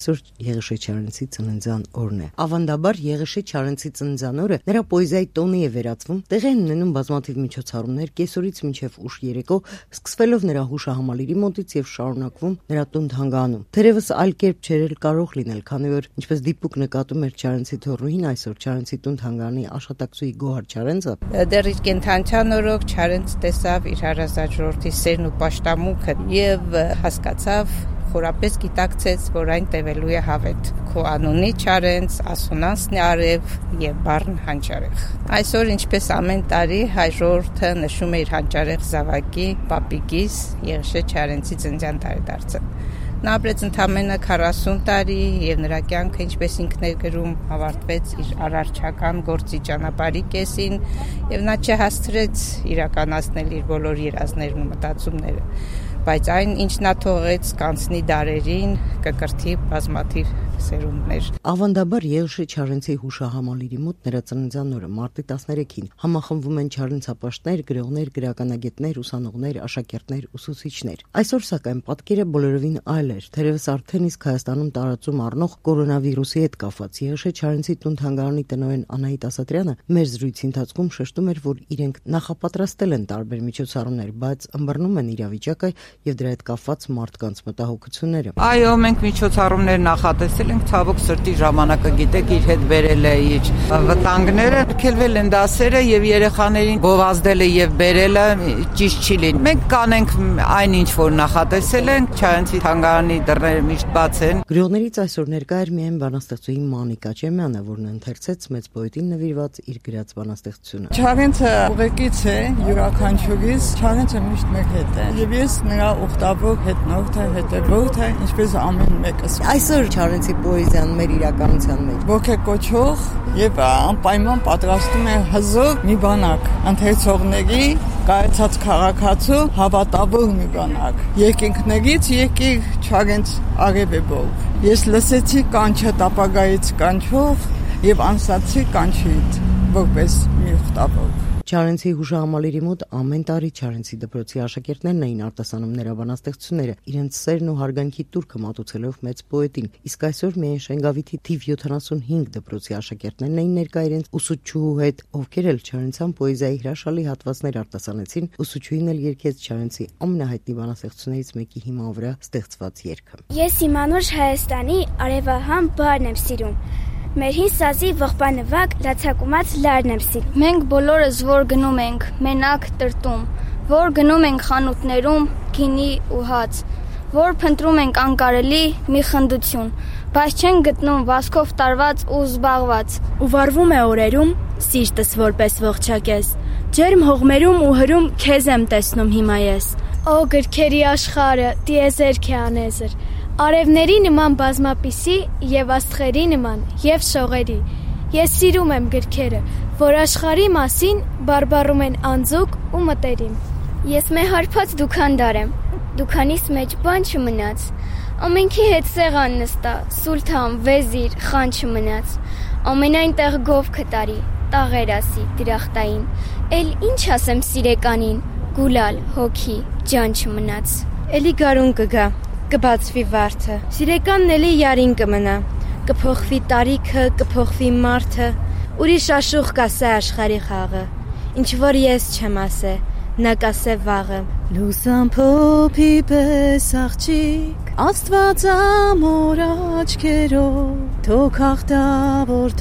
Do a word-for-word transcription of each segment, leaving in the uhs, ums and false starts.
Այսօր Եղիշե Չարենցի ծննդյան օրն է։ Ավանդաբար Եղիշե Չարենցի ծննդյան օրը նրա պոեզիայի տոնի է վերածվում, տեղի են ունենում բազմաթիվ միջոցառումներ կեսօրից մինչև ուշ երեկո, սկսվելով նրա հուշահամալիրի մոտից եւ շարունակվում նրա տուն-թանգարանում։ Թերևս այլ կերպ չէր էլ կարող լինել, քանի որ ինչպես դիպուկ նկատում էր Չարենցի թոռուհին, այսօր Չարենցի տուն-թանգարանի աշխատակցուհի Գոհար Չարենցը դեռ իր կենթանության օրոք Չարենց տեսավ իր հարազատ ժողովրդի սերն ու պաշտամունքը եւ հասկացավ, խորապես գիտակցեց, որ այն տևելու է հավետ։ Քո անունի Չարենց, ասոնանսն է արև եւ բառն հանճարեղ։ Այսօր ինչպես ամեն տարի հայ ժողովուրդը նշում է իր հանճարեղ զավակի պապիկիս Եղիշե Չարենցի ծննդյան տարեդարձը։ Նա ապրեց ընդամենը քառասուն տարի եւ նրա կյանքը, ինչպես ինքն էր գրում, ավարտվեց իր արարչական գործի ճանապարհի կեսին եւ նա չհասցրեց իրականացնել իր բոլոր երազներն ու մտածումները, բայց այն, ինչ նա թողեց, կանցնի դարերին, կկրթի բազմաթիվ սերունդներ։ Ավանդաբար Եղիշե Չարենցի հուշահամալիրի մոտ նրա ծննդյան օրը մարտի տասներեքին համախմբվում են չարենցապաշտներ, գրողներ, գրականագետներ, ուսանողներ, աշակերտներ, ուսուցիչներ։ Այսօր սակայն պատկերը բոլորովին այլ էր, թերևս արդեն իսկ Հայաստանում տարածում առնող կորոնավիրուսի հետ կապված։ Եղիշե Չարենցի տուն-թանգարանի տնօրեն Անահիտ Ասատրյանը մեր զրույցի ընթացքում շեշտում էր, որ իրենք նախապատրաստել են տարբեր միջոցառումներ, բայց ըմբռնում են իրավիճակը եւ դրա հետ կապված մարդկանց մտահոգությունները։ Այո, մենք միջոցառումներ նախատեսել ենք, ցավոք սրտի ժամանակը գիտեք իր հետ բերել է իր վտանգները, արգելվել են դասերը եւ երեխաներին գովազդել է եւ բերելը ճիշտ չի լինի։ Մենք կանենք այն ինչ որ նախատեսել ենք, Չարենցի թանգարանի դռները միշտ բաց են։ Գրողներից այսօր ներկա էր միայն բանաստեղծուհի Մանիկ Աճեմյանը, որն ընթերցեց մեծ պոետին նվիրված իր գրած բանաստեղծությունը։ Չարենցը ուղեկից է յուրաքանչյուրից, Չարենցը միշտ մեկ հետ է եւ ես նրա ուխտավոր հետնորդ է, հետևորդ է, ինչպես ամեն մեկս։ Այսօր Չարենցի պոեզիան մեր իրականության մեջ ոգեկոչող եւ անպայման պատրաստում է հզոր մի բանակ, ընթերցողների կայացած քաղաքացու հավատավոր մի բանակ։ Երկինքներից եկիր Չարենց արևեբով։ Ես լսեցի կանչը տապագայից կանչող եւ անսացի կանչից, որպես մի ուխտավոր։ Չարենցի հուշահամալիրի մոտ ամեն տարի Չարենցի դպրոցի աշակերտներն էին արտասանում նրա բանաստեղծությունները, իրենց սերն ու հարգանքի տուրքը մատուցելով մեծ պոետին։ Իսկ այսօր միայն Շենգավիթի թիվ յոթանասունհինգ դպրոցի աշակերտներն էին ներկա իրենց ուսուցչուհու հետ, ովքեր էլ Չարենցյան պոեզիայի հրաշալի հատվածներ արտասանեցին։ Ուսուցչուհին էլ երգեց Չարենցի ամենահայտնի բանաստեղծություններից մեկի հիման վրա ստեղծված երգը։ Ես իմ անուշ Հայաստանի արևահամ բառն եմ սիրում։ Մեր հին սազի ողբանվակ լացակումած լարն եմ սիրում։ Մենք բոլորս որ գնում ենք մենակ տրտում, որ գնում ենք խանութներում գինի ու հաց, որ փնտրում ենք անկարելի մի խնդություն, բայց չենք գտնում վասկով տարված ու զբաղված։ Ու վառվում է օրերում սիրտս որպես ողջակես, ջերմ հողմերում ու հրում քեզ եմ տեսնում հիմա ես։ Օ գրքերի աշխարը, տիեզերք է անեզր, արևների նման բազմապիսի եւ աստղերի նման եւ շողերի։ Ես սիրում եմ գրքերը, որ աշխարհի մասին բարբառում են անձուկ ու մտերիմ։ Ես մեհարփած դուքանդար եմ, դուքանիս մեջ բան չմնաց, ամենքի հետ սեղան նստա, սուլթան, վեզիր, խան չմնաց, ամենայն տեղ գով կտարի, տաղեր ասի, դրախտային, էլ ինչ ասեմ սիրեկանին, գուլալ, հոգի, ջան չմնաց։ Էլի գարուն կգա, կբացվի վարդը, սիրեկանն էլի յարին կմնա, կփոխվի տարիքը, կփոխվի մարդը, ուրիշ աշուխ կասե աշխարհի խաղը, ինչ որ ես չեմ ասե, նա կասե վաղը։ Լուսան փոփի պես աղջիկ, Աստված ամոր աչքերով, թող հաղթավոր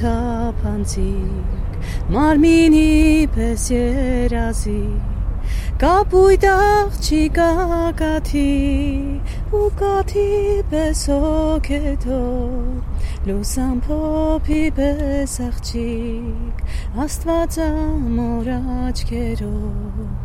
թափանցիկ, մարմինի պես երազի, կապույտ աղջիկ ակաթի, ու կաթի պես հոգեթով, լուսան փոփի պես աղջիկ, Աստված ամոր աչքերով։